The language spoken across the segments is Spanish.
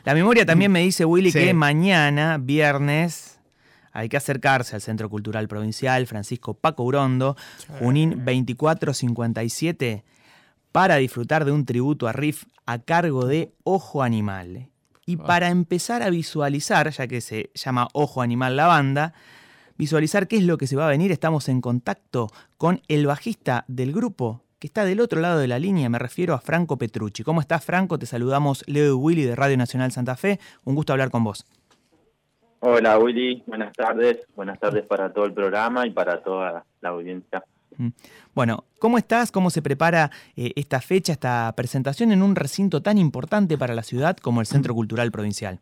La memoria también me dice, Willy, Sí. que mañana, viernes, hay que acercarse al Centro Cultural Provincial Francisco Paco Urondo, Junín 2457, para disfrutar de un tributo a Riff a cargo de Ojo Animal. Y para empezar a visualizar, ya que se llama Ojo Animal la banda, visualizar qué es lo que se va a venir, estamos en contacto con el bajista del grupo, que está del otro lado de la línea, me refiero a Franco Petrucci. ¿Cómo estás, Franco? Te saludamos Leo y Willy de Radio Nacional Santa Fe. Un gusto hablar con vos. Hola Willy, buenas tardes para todo el programa y para toda la audiencia. Bueno, ¿cómo estás? ¿Cómo se prepara esta fecha, esta presentación en un recinto tan importante para la ciudad como el Centro Cultural Provincial?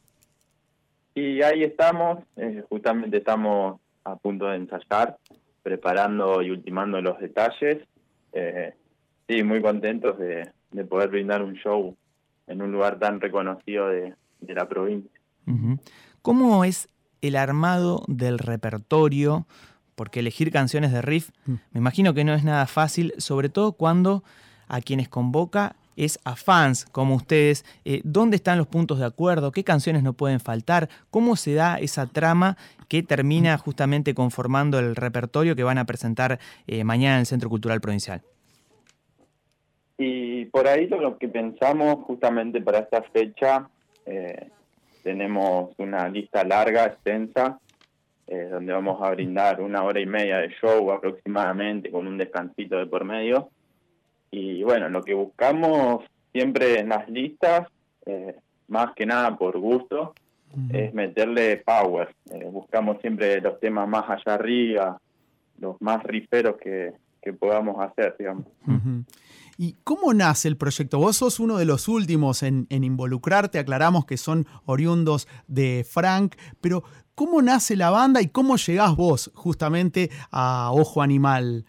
Y ahí estamos, justamente estamos a punto de ensayar, preparando y ultimando los detalles. Sí, muy contentos de poder brindar un show en un lugar tan reconocido de la provincia. Uh-huh. ¿Cómo es el armado del repertorio? Porque elegir canciones de Riff, me imagino que no es nada fácil, sobre todo cuando a quienes convoca es a fans como ustedes. ¿Dónde están los puntos de acuerdo? ¿Qué canciones no pueden faltar? ¿Cómo se da esa trama que termina justamente conformando el repertorio que van a presentar mañana en el Centro Cultural Provincial? Y por ahí lo que pensamos justamente para esta fecha, tenemos una lista larga, extensa, donde vamos a brindar 1 hora y media de show aproximadamente, con un descansito de por medio. Y bueno, lo que buscamos siempre en las listas, más que nada por gusto, es meterle power. Buscamos siempre los temas más allá arriba, los más riferos que podamos hacer, digamos. Uh-huh. ¿Y cómo nace el proyecto? Vos sos uno de los últimos en involucrarte, aclaramos que son oriundos de Frank, pero ¿cómo nace la banda y cómo llegás vos justamente a Ojo Animal?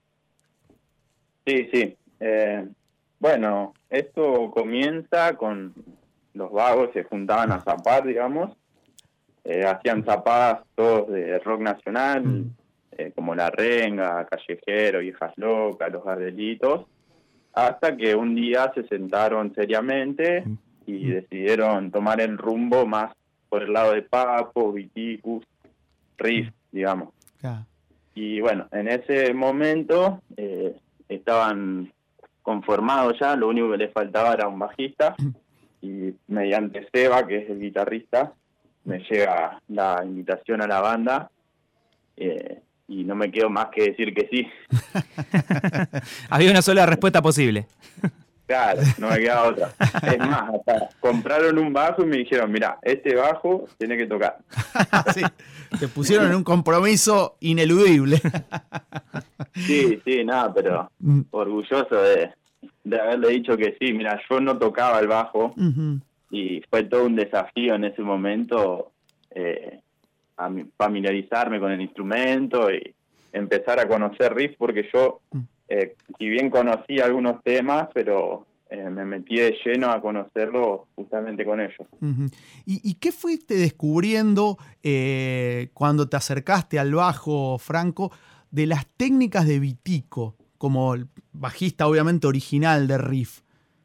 Sí. Bueno, esto comienza con los vagos, se juntaban a zapar, digamos, hacían zapadas todos de rock nacional, como La Renga, Callejero, Viejas Locas, Los Gardelitos, hasta que un día se sentaron seriamente y decidieron tomar el rumbo más por el lado de Papo, Viticus, Riff, digamos. Y bueno, en ese momento estaban conformados ya, lo único que les faltaba era un bajista, y mediante Seba, que es el guitarrista, me llega la invitación a la banda, y no me quedo más que decir que sí. Había una sola respuesta posible. Claro, no me queda otra. Es más, hasta compraron un bajo y me dijeron, mira, este bajo tiene que tocar. Sí, te pusieron en un compromiso ineludible. Sí, nada, pero orgulloso de haberle dicho que sí. Mira, yo no tocaba el bajo, y fue todo un desafío en ese momento a familiarizarme con el instrumento y empezar a conocer riff, porque yo, si bien conocí algunos temas, pero me metí de lleno a conocerlo justamente con ellos. Uh-huh. ¿Y qué fuiste descubriendo cuando te acercaste al bajo, Franco, de las técnicas de Vitico, como el bajista obviamente original de Riff?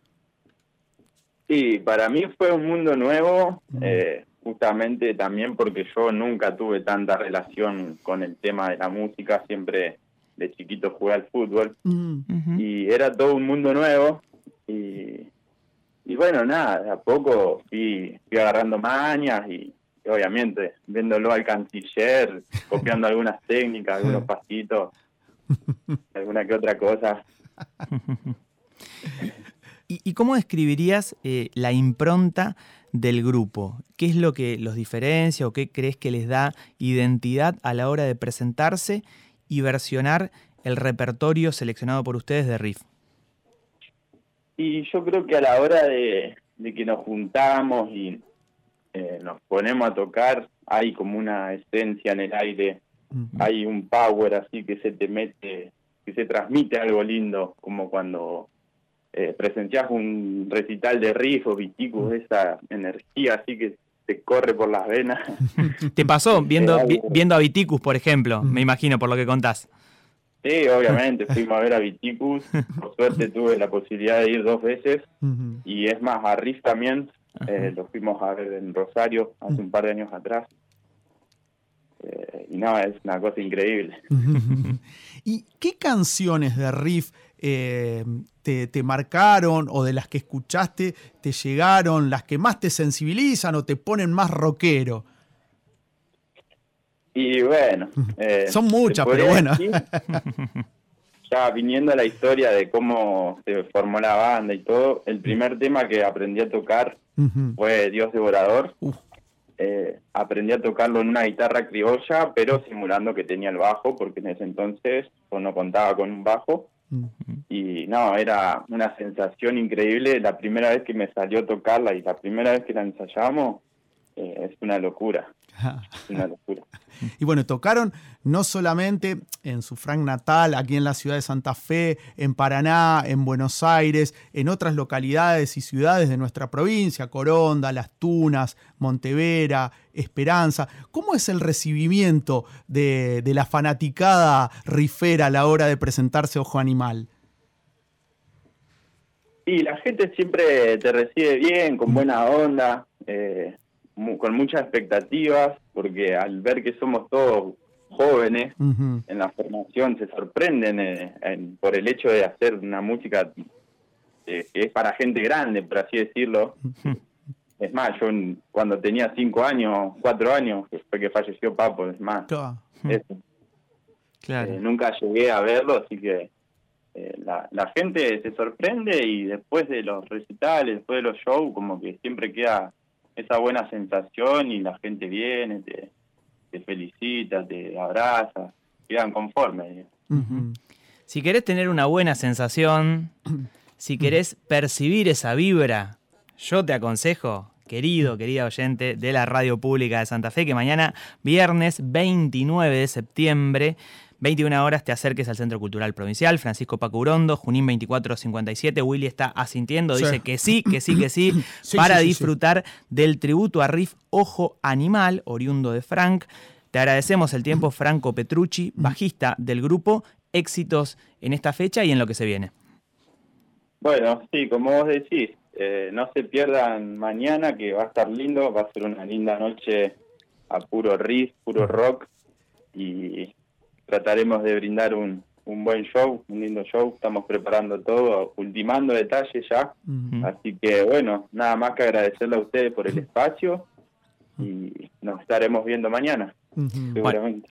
Sí, para mí fue un mundo nuevo, justamente también porque yo nunca tuve tanta relación con el tema de la música, siempre de chiquito jugué al fútbol, y era todo un mundo nuevo, y bueno, nada, de a poco fui agarrando mañas, y obviamente viéndolo al canciller, copiando algunas técnicas, algunos pasitos, alguna que otra cosa. ¿Y cómo describirías la impronta del grupo? ¿Qué es lo que los diferencia o qué crees que les da identidad a la hora de presentarse y versionar el repertorio seleccionado por ustedes de Riff? Y yo creo que a la hora de que nos juntamos y nos ponemos a tocar, hay como una esencia en el aire, hay un power así que se te mete, que se transmite algo lindo, como cuando presenciás un recital de Riff o Viticus, esa energía así que te corre por las venas. ¿Te pasó viendo a Viticus, por ejemplo? Me imagino, por lo que contás. Sí, obviamente, fuimos a ver a Viticus, por suerte tuve la posibilidad de ir 2 veces, y es más, a Riff también Lo fuimos a ver en Rosario hace un par de años atrás. Y no, es una cosa increíble. ¿Y qué canciones de Riff te marcaron, o de las que escuchaste te llegaron, las que más te sensibilizan o te ponen más rockero? Y bueno, son muchas, pero bueno. Decir, ya viniendo a la historia de cómo se formó la banda y todo, el primer tema que aprendí a tocar fue Dios Devorador. Aprendí a tocarlo en una guitarra criolla, pero simulando que tenía el bajo, porque en ese entonces pues, no contaba con un bajo. Y no, era una sensación increíble. La primera vez que me salió a tocarla y la primera vez que la ensayamos, es una locura. Es una locura. Y bueno, tocaron no solamente en su Frank natal, aquí en la ciudad de Santa Fe, en Paraná, en Buenos Aires, en otras localidades y ciudades de nuestra provincia, Coronda, Las Tunas, Montevera, Esperanza. ¿Cómo es el recibimiento de la fanaticada rifera a la hora de presentarse Ojo Animal? Y la gente siempre te recibe bien, con buena onda, con muchas expectativas, porque al ver que somos todos jóvenes en la formación se sorprenden por el hecho de hacer una música que es para gente grande, por así decirlo. Es más, yo cuando tenía 5 años, 4 años, que fue que falleció Papo, es más, Claro. Nunca llegué a verlo, así que la gente se sorprende, y después de los recitales, después de los shows, como que siempre queda esa buena sensación y la gente viene, te felicita, te abraza, quedan conformes. Si querés tener una buena sensación, si querés percibir esa vibra, yo te aconsejo, querida oyente de la Radio Pública de Santa Fe, que mañana, viernes 29 de septiembre, 21 horas, te acerques al Centro Cultural Provincial, Francisco Paco Urondo, Junín 2457. Willy está asintiendo, dice que sí, para disfrutar del tributo a Riff Ojo Animal, oriundo de Frank. Te agradecemos el tiempo, Franco Petrucci, bajista del grupo. Éxitos en esta fecha y en lo que se viene. Bueno, sí, como vos decís, no se pierdan mañana, que va a estar lindo, va a ser una linda noche a puro riff, puro rock, y trataremos de brindar un buen show, un lindo show. Estamos preparando todo, ultimando detalles ya. Así que bueno, nada más que agradecerle a ustedes por el espacio, y nos estaremos viendo mañana, seguramente.